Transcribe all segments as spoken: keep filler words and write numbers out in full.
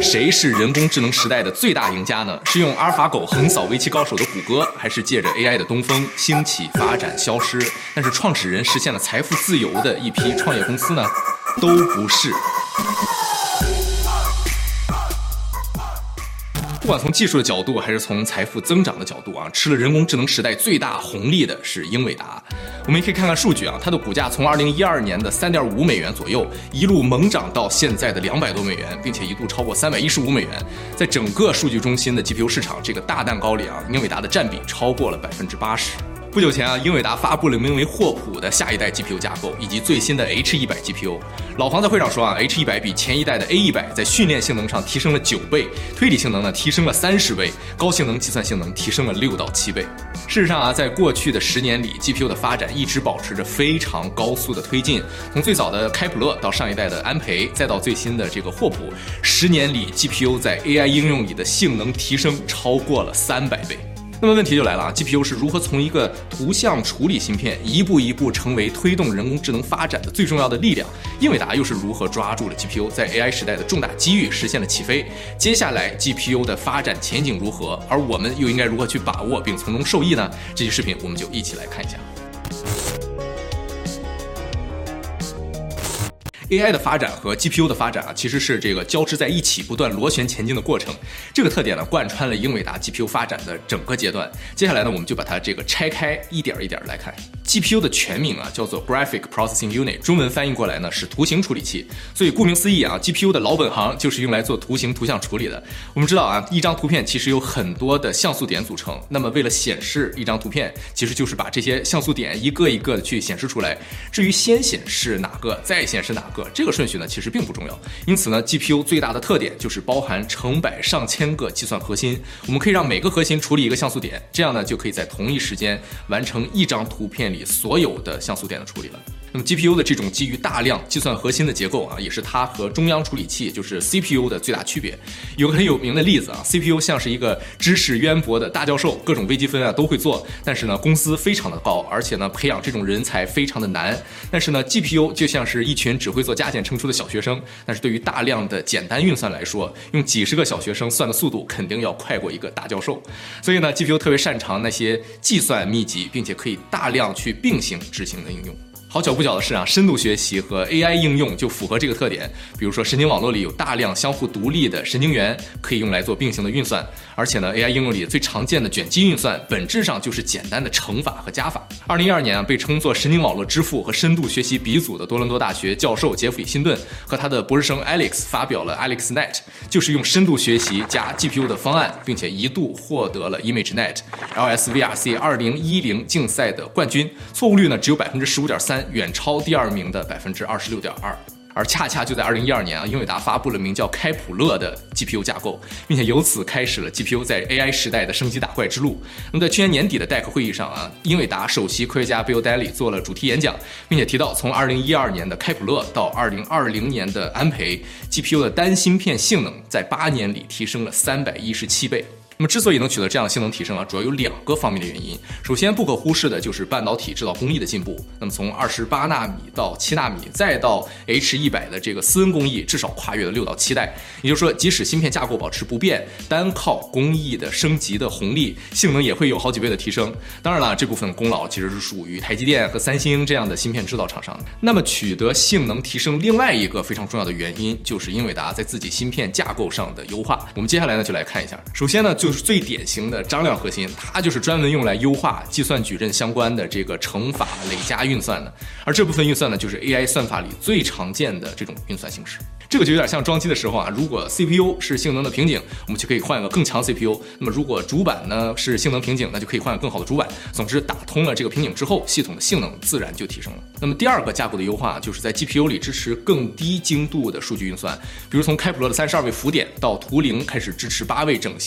谁是人工智能时代的最大赢家呢？是用阿尔法狗横扫围棋高手的谷歌，还是借着 A I 的东风兴起、发展、消失，但是创始人实现了财富自由的一批创业公司呢？都不是。不管从技术的角度还是从财富增长的角度啊，吃了人工智能时代最大红利的是英伟达。我们也可以看看数据啊，它的股价从二零一二年的 三点五美元左右一路猛涨到现在的两百多美元，并且一度超过三百一十五美元。在整个数据中心的 G P U 市场这个大蛋糕里啊，英伟达的占比超过了 百分之八十。不久前啊，英伟达发布了名为霍普的下一代 G P U 架构，以及最新的 H 一百 G P U。老黄在会上说啊 ，H 一百 比前一代的 A 一百在训练性能上提升了九倍，推理性能呢提升了三十倍，高性能计算性能提升了六到七倍。事实上啊，在过去的十年里 ，G P U 的发展一直保持着非常高速的推进。从最早的开普勒到上一代的安培，再到最新的这个霍普，十年里 G P U 在 A I 应用里的性能提升超过了三百倍。那么问题就来了啊 ，G P U 是如何从一个图像处理芯片一步一步成为推动人工智能发展的最重要的力量？英伟达又是如何抓住了 G P U 在 A I 时代的重大机遇，实现了起飞？接下来 G P U 的发展前景如何？而我们又应该如何去把握并从中受益呢？这期视频我们就一起来看一下。A I 的发展和 G P U 的发展啊，其实是这个交织在一起、不断螺旋前进的过程。这个特点呢，贯穿了英伟达 G P U 发展的整个阶段。接下来呢，我们就把它这个拆开，一点一点来看。G P U 的全名啊，叫做 Graphic Processing Unit， 中文翻译过来呢是图形处理器。所以顾名思义啊 ，G P U 的老本行就是用来做图形图像处理的。我们知道啊，一张图片其实有很多的像素点组成。那么为了显示一张图片，其实就是把这些像素点一个一个的去显示出来。至于先显示哪个，再显示哪个，这个顺序呢其实并不重要。因此呢 ，G P U 最大的特点就是包含成百上千个计算核心。我们可以让每个核心处理一个像素点，这样呢就可以在同一时间完成一张图片里所有的像素点的处理了。那么 G P U 的这种基于大量计算核心的结构啊，也是它和中央处理器就是 C P U 的最大区别。有个很有名的例子啊 ，C P U 像是一个知识渊博的大教授，各种微积分啊都会做，但是呢工资非常的高，而且呢培养这种人才非常的难。但是呢 G P U 就像是一群只会做加减乘除的小学生，但是对于大量的简单运算来说，用几十个小学生算的速度肯定要快过一个大教授。所以呢 G P U 特别擅长那些计算密集并且可以大量去并行执行的应用。好巧不巧的是啊，深度学习和 A I 应用就符合这个特点。比如说神经网络里有大量相互独立的神经元，可以用来做并行的运算。而且呢 ，A I 应用里最常见的卷积运算，本质上就是简单的乘法和加法。二零一二年啊，被称作神经网络之父和深度学习鼻祖的多伦多大学教授杰弗里·辛顿和他的博士生 Alex 发表了 AlexNet， 就是用深度学习加 G P U 的方案，并且一度获得了 ImageNet L S V R C 二零一零竞赛的冠军，错误率呢只有 百分之十五点三。远超第二名的 百分之二十六点二。而恰恰就在二零一二年啊，英伟达发布了名叫开普勒的 G P U 架构，并且由此开始了 G P U 在 A I 时代的升级打怪之路。那么在去年年底的 D E C 会议上啊，英伟达首席科学家 Bill Daly 做了主题演讲，并且提到从二零一二年的开普勒到二零二零年的安培 ，G P U 的单芯片性能在八年里提升了三百一十七倍。那么之所以能取得这样性能提升啊，主要有两个方面的原因。首先不可忽视的就是半导体制造工艺的进步。那么从二十八纳米到七纳米，再到 H 一百 的这个斯恩工艺，至少跨越了六到七代。也就是说，即使芯片架构保持不变，单靠工艺的升级的红利，性能也会有好几倍的提升。当然了，这部分功劳其实是属于台积电和三星这样的芯片制造厂商的。那么取得性能提升另外一个非常重要的原因，就是英伟达在自己芯片架构上的优化。我们接下来呢就来看一下。首先呢，就是最典型的张量核心，它就是专门用来优化计算矩阵相关的这个乘法累加运算的。而这部分运算呢，就是 A I 算法里最常见的这种运算形式。这个就有点像装机的时候啊，如果 C P U 是性能的瓶颈，我们就可以换一个更强 C P U。那么如果主板呢是性能瓶颈，那就可以换更好的主板。总之，打通了这个瓶颈之后，系统的性能自然就提升了。那么第二个架构的优化，就是在 G P U 里支持更低精度的数据运算，比如从开普勒的三十二位浮点到图灵开始支持八位整形的 A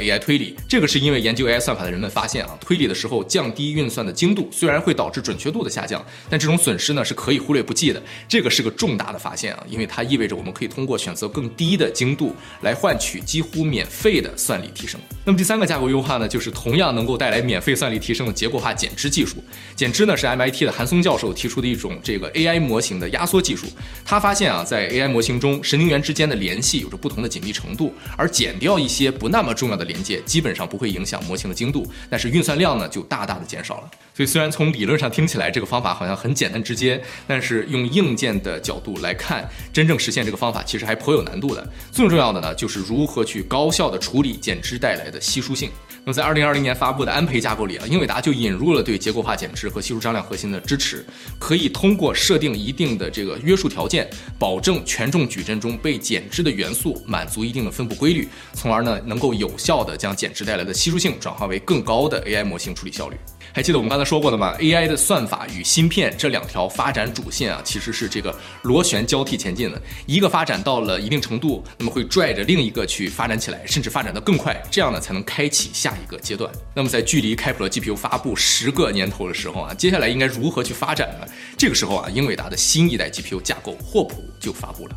A I 推理。这个是因为研究 A I 算法的人们发现啊，推理的时候降低运算的精度，虽然会导致准确度的下降，但这种损失呢是可以忽略不计的。这个是个重大的发现啊，因为它意味着我们可以通过选择更低的精度来换取几乎免费的算力提升。那么第三个架构优化呢，就是同样能够带来免费算力提升的结构化减脂技术。减脂呢是 M I T 的韩松教授提出的一种这个 A I 模型的压缩技术。他发现啊，在 A I 模型中，神经元之间的联系有着不同的紧密程度，而减掉一些不那么重要的连接，基本上不会影响模型的精度，但是运算量呢就大大的减少了。所以虽然从理论上听起来这个方法好像很简单直接，但是用硬件的角度来看，真正实现这个方法其实还颇有难度的。最重要的呢，就是如何去高效的处理减脂带来的稀疏性。那么在二零二零年发布的安培架构里啊，英伟达就引入了对结构化减脂和系数张量核心的支持，可以通过设定一定的这个约束条件，保证权重矩阵中被减脂的元素满足一定的分布规律，从而呢能够有效的将减脂带来的稀疏性转化为更高的 A I 模型处理效率。还记得我们刚才说过的吗 ？A I 的算法与芯片这两条发展主线啊，其实是这个螺旋交替前进的。一个发展到了一定程度，那么会拽着另一个去发展起来，甚至发展得更快，这样呢才能开启下一个阶段。那么在距离开普勒 G P U 发布十个年头的时候啊，接下来应该如何去发展呢？这个时候啊，英伟达的新一代 G P U 架构霍普就发布了。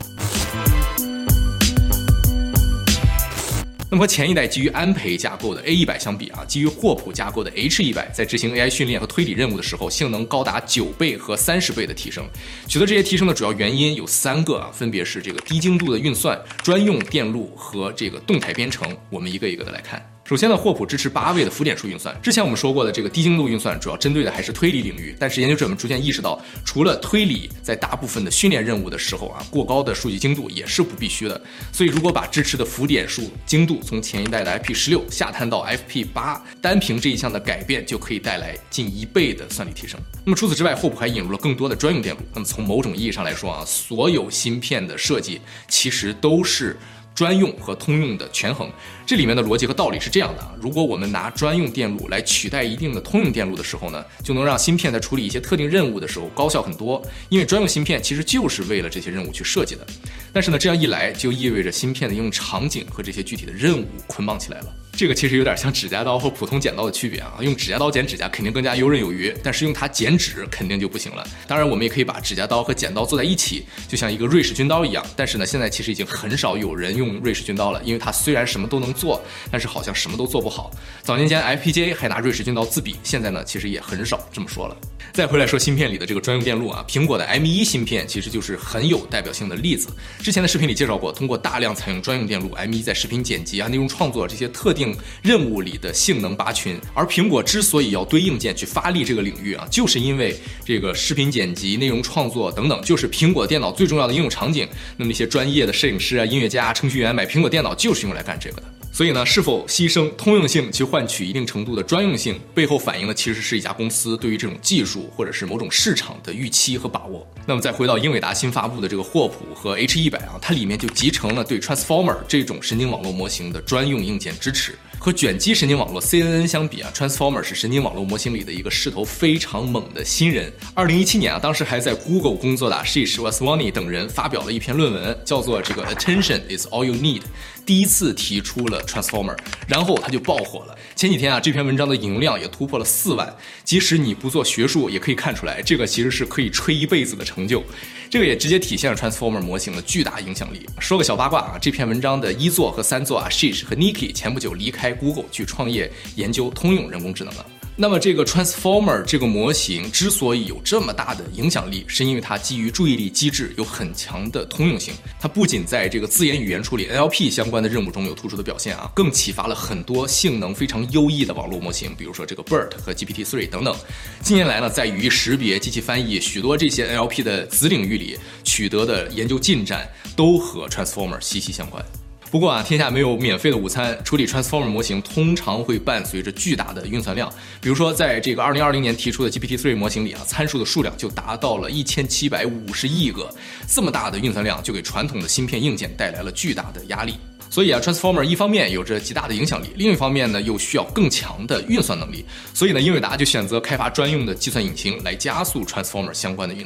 那么和前一代基于安培架构的 A 一百 相比啊，基于霍普架构的 H 一百 在执行 A I 训练和推理任务的时候，性能高达九倍和三十倍的提升。取得这些提升的主要原因有三个啊，分别是这个低精度的运算、专用电路和这个动态编程。我们一个一个的来看。首先呢，霍普支持八位的浮点数运算。之前我们说过的这个低精度运算主要针对的还是推理领域，但是研究者们逐渐意识到，除了推理，在大部分的训练任务的时候啊，过高的数据精度也是不必须的。所以如果把支持的浮点数精度从前一代的 F P 十六 下探到 F P 八，单凭这一项的改变就可以带来近一倍的算力提升。那么除此之外，霍普还引入了更多的专用电路。那么从某种意义上来说啊，所有芯片的设计其实都是专用和通用的权衡。这里面的逻辑和道理是这样的啊，如果我们拿专用电路来取代一定的通用电路的时候呢，就能让芯片在处理一些特定任务的时候高效很多，因为专用芯片其实就是为了这些任务去设计的。但是呢，这样一来就意味着芯片的应用场景和这些具体的任务捆绑起来了。这个其实有点像指甲刀和普通剪刀的区别啊，用指甲刀剪指甲肯定更加游刃有余，但是用它剪纸肯定就不行了。当然我们也可以把指甲刀和剪刀做在一起，就像一个瑞士军刀一样，但是呢，现在其实已经很少有人用瑞士军刀了，因为它虽然什么都能做，但是好像什么都做不好。早年间 F P G A 还拿瑞士军刀自比，现在呢其实也很少这么说了。再回来说芯片里的这个专用电路啊，苹果的 M 一 芯片其实就是很有代表性的例子。之前的视频里介绍过，通过大量采用专用电路 ，M 一 在视频剪辑啊、内容创作这些特定任务里的性能拔群。而苹果之所以要堆硬件去发力这个领域啊，就是因为这个视频剪辑、内容创作等等，就是苹果电脑最重要的应用场景。那么一些专业的摄影师啊、音乐家、程序员买苹果电脑就是用来干这个的。所以呢，是否牺牲通用性去换取一定程度的专用性，背后反映的其实是一家公司对于这种技术或者是某种市场的预期和把握。那么再回到英伟达新发布的这个霍普和 H 一百 啊，它里面就集成了对 Transformer 这种神经网络模型的专用硬件支持。和卷积神经网络 C N N 相比啊 ，Transformer 是神经网络模型里的一个势头非常猛的新人。二零一七年啊，当时还在 Google 工作的 Ashish Vaswani 等人发表了一篇论文，叫做这个 Attention is all you need， 第一次提出了 Transformer， 然后它就爆火了。前几天啊，这篇文章的引用量也突破了四万，即使你不做学术，也可以看出来，这个其实是可以吹一辈子的成就。这个也直接体现了 Transformer 模型的巨大影响力。说个小八卦啊，这篇文章的一作和三作 Ashish 和 Niki 前不久离开 Google 去创业研究通用人工智能了。那么这个 Transformer 这个模型之所以有这么大的影响力，是因为它基于注意力机制有很强的通用性。它不仅在这个自言语言处理 N L P 相关的任务中有突出的表现啊，更启发了很多性能非常优异的网络模型，比如说这个 B E R T 和 G P T 三 等等。近年来呢，在语义识别、机器翻译许多这些 N L P 的子领域里取得的研究进展都和 Transformer 息息相关。不过啊，天下没有免费的午餐，处理 Transformer 模型通常会伴随着巨大的运算量。比如说，在这个二零二零年提出的 G P T 三 模型里啊，参数的数量就达到了一千七百五十亿个，这么大的运算量就给传统的芯片硬件带来了巨大的压力。所以啊 ，Transformer 一方面有着极大的影响力，另一方面呢又需要更强的运算能力。所以呢，英伟达就选择开发专用的计算引擎来加速 Transformer 相关的运算。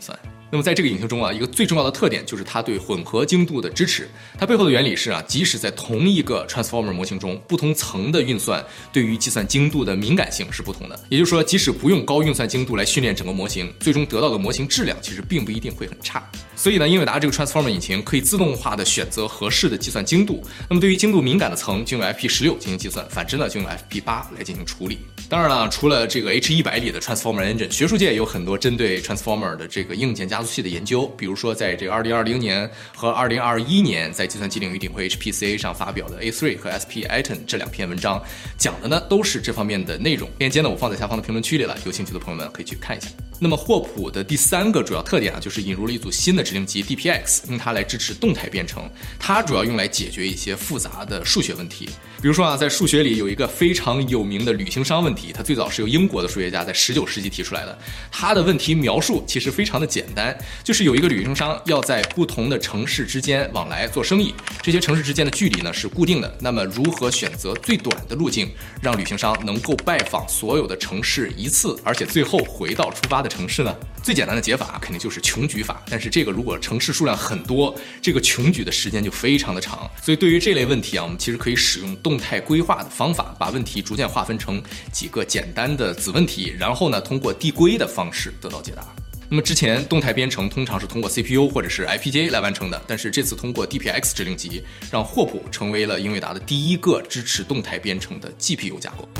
那么在这个引擎中啊，一个最重要的特点就是它对混合精度的支持。它背后的原理是啊，即使在同一个 Transformer 模型中，不同层的运算对于计算精度的敏感性是不同的。也就是说，即使不用高运算精度来训练整个模型，最终得到的模型质量其实并不一定会很差。所以呢，英伟达这个 Transformer 引擎可以自动化的选择合适的计算精度。那么对于精度敏感的层，就用 F P 十六 进行计算，反之呢，就用 F P 八 来进行处理。当然了，除了这个 H 一百 里的 Transformer Engine， 学术界也有很多针对 Transformer 的这个硬件加速器的研究。比如说，在这个二零二零年和二零二一年，在计算机领域顶会 H P C A 上发表的 A 三 和 S P Atom 这两篇文章，讲的呢都是这方面的内容。链接呢我放在下方的评论区里了，有兴趣的朋友们可以去看一下。那么霍普的第三个主要特点啊，就是引入了一组新的指令集 D P X， 用它来支持动态编程。它主要用来解决一些复杂的数学问题。比如说啊，在数学里有一个非常有名的旅行商问题，它最早是由英国的数学家在十九世纪提出来的。它的问题描述其实非常的简单，就是有一个旅行商要在不同的城市之间往来做生意，这些城市之间的距离呢是固定的。那么如何选择最短的路径，让旅行商能够拜访所有的城市一次，而且最后回到出发的城市呢？最简单的解法肯定就是穷举法，但是这个如果城市数量很多，这个穷举的时间就非常的长。所以对于这类问题啊，我们其实可以使用动态规划的方法，把问题逐渐划分成几个简单的子问题，然后呢通过递归的方式得到解答。那么之前动态编程通常是通过 C P U 或者是 I P G A 来完成的，但是这次通过 D P X 指令集，让霍普成为了英伟达的第一个支持动态编程的 G P U 架构。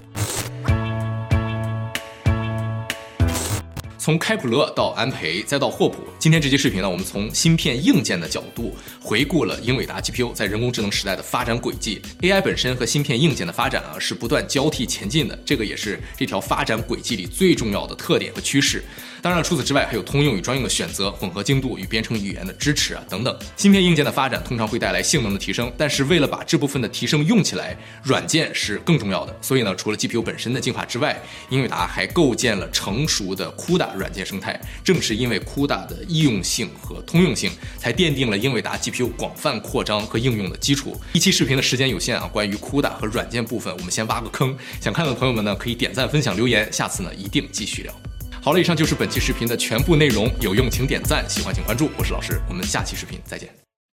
从开普勒到安培再到霍普，今天这期视频呢，我们从芯片硬件的角度回顾了英伟达 G P U 在人工智能时代的发展轨迹。A I 本身和芯片硬件的发展啊是不断交替前进的，这个也是这条发展轨迹里最重要的特点和趋势。当然除此之外还有通用与专用的选择、混合精度与编程语言的支持啊等等。芯片硬件的发展通常会带来性能的提升，但是为了把这部分的提升用起来，软件是更重要的。所以呢，除了 G P U 本身的进化之外，英伟达还构建了成熟的 CUDA 软件生态。正是因为 CUDA 的易用性和通用性，才奠定了英伟达 G P U 广泛扩张和应用的基础。一期视频的时间有限啊，关于 CUDA 和软件部分，我们先挖个坑。想看的朋友们呢，可以点赞、分享、留言，下次呢一定继续聊。好了，以上就是本期视频的全部内容，有用请点赞，喜欢请关注，我是老师，我们下期视频再见。